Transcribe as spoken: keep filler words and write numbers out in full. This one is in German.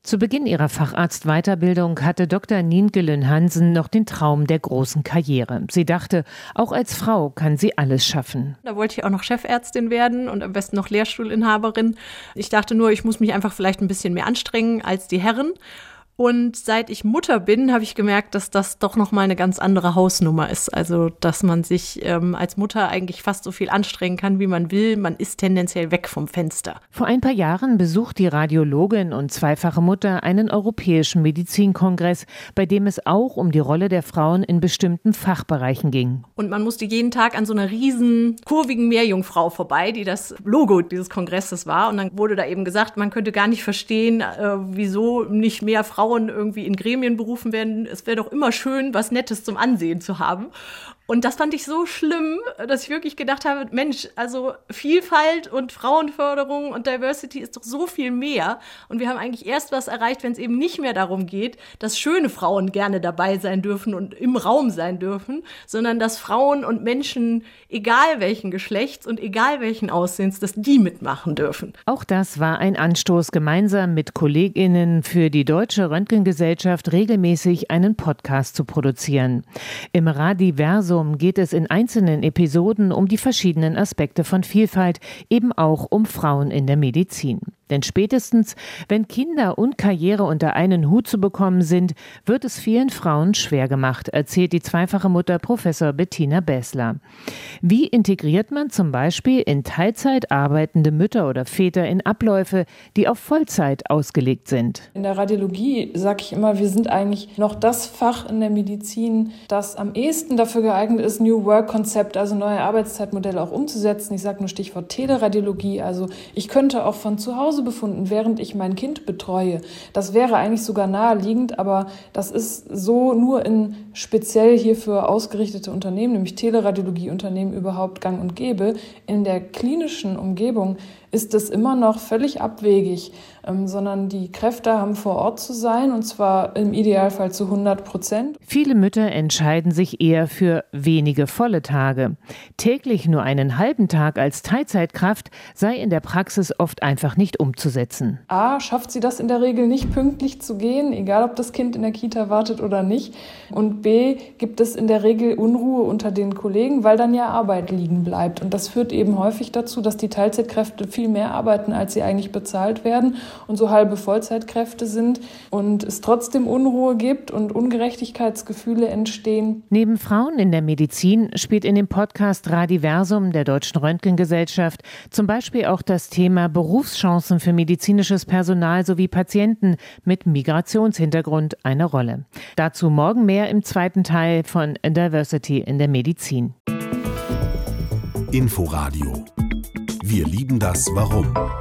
Zu Beginn ihrer Facharztweiterbildung hatte Doktor Nienke Lynn-Hansen noch den Traum der großen Karriere. Sie dachte, auch als Frau kann sie alles schaffen. Da wollte ich auch noch Chefärztin werden und am besten noch Lehrstuhlinhaberin. Ich dachte nur, ich muss mich einfach vielleicht ein bisschen mehr anstrengen als die Herren. Und seit ich Mutter bin, habe ich gemerkt, dass das doch noch mal eine ganz andere Hausnummer ist. Also, dass man sich ähm, als Mutter eigentlich fast so viel anstrengen kann, wie man will. Man ist tendenziell weg vom Fenster. Vor ein paar Jahren besucht die Radiologin und zweifache Mutter einen europäischen Medizinkongress, bei dem es auch um die Rolle der Frauen in bestimmten Fachbereichen ging. Und man musste jeden Tag an so einer riesen, kurvigen Meerjungfrau vorbei, die das Logo dieses Kongresses war. Und dann wurde da eben gesagt, man könnte gar nicht verstehen, äh, wieso nicht mehr Frauen irgendwie in Gremien berufen werden. Es wäre doch immer schön, was Nettes zum Ansehen zu haben. Und das fand ich so schlimm, dass ich wirklich gedacht habe, Mensch, also Vielfalt und Frauenförderung und Diversity ist doch so viel mehr. Und wir haben eigentlich erst was erreicht, wenn es eben nicht mehr darum geht, dass schöne Frauen gerne dabei sein dürfen und im Raum sein dürfen, sondern dass Frauen und Menschen, egal welchen Geschlechts und egal welchen Aussehens, dass die mitmachen dürfen. Auch das war ein Anstoß, gemeinsam mit KollegInnen für die Deutsche Röntgengesellschaft regelmäßig einen Podcast zu produzieren. Im Radiversum geht es in einzelnen Episoden um die verschiedenen Aspekte von Vielfalt, eben auch um Frauen in der Medizin. Denn spätestens, wenn Kinder und Karriere unter einen Hut zu bekommen sind, wird es vielen Frauen schwer gemacht, erzählt die zweifache Mutter Professor Bettina Bessler. Wie integriert man zum Beispiel in Teilzeit arbeitende Mütter oder Väter in Abläufe, die auf Vollzeit ausgelegt sind? In der Radiologie sage ich immer, wir sind eigentlich noch das Fach in der Medizin, das am ehesten dafür geeignet ist, New Work-Konzept, also neue Arbeitszeitmodelle auch umzusetzen. Ich sage nur Stichwort Teleradiologie. Also ich könnte auch von zu Hause befunden, während ich mein Kind betreue. Das wäre eigentlich sogar naheliegend, aber das ist so nur in speziell hierfür ausgerichtete Unternehmen, nämlich Teleradiologieunternehmen, überhaupt gang und gäbe. In der klinischen Umgebung ist es immer noch völlig abwegig, ähm, sondern die Kräfte haben vor Ort zu sein, und zwar im Idealfall zu hundert Prozent. Viele Mütter entscheiden sich eher für wenige volle Tage. Täglich nur einen halben Tag als Teilzeitkraft sei in der Praxis oft einfach nicht umzusetzen. A, schafft sie das in der Regel nicht, pünktlich zu gehen, egal ob das Kind in der Kita wartet oder nicht. Und B, gibt es in der Regel Unruhe unter den Kollegen, weil dann ja Arbeit liegen bleibt. Und das führt eben häufig dazu, dass die Teilzeitkräfte viel mehr arbeiten, als sie eigentlich bezahlt werden und so halbe Vollzeitkräfte sind und es trotzdem Unruhe gibt und Ungerechtigkeitsgefühle entstehen. Neben Frauen in der Medizin spielt in dem Podcast Radiversum der Deutschen Röntgengesellschaft zum Beispiel auch das Thema Berufschancen für medizinisches Personal sowie Patienten mit Migrationshintergrund eine Rolle. Dazu morgen mehr im zweiten Teil von Diversity in der Medizin. Inforadio. Wir lieben das Warum.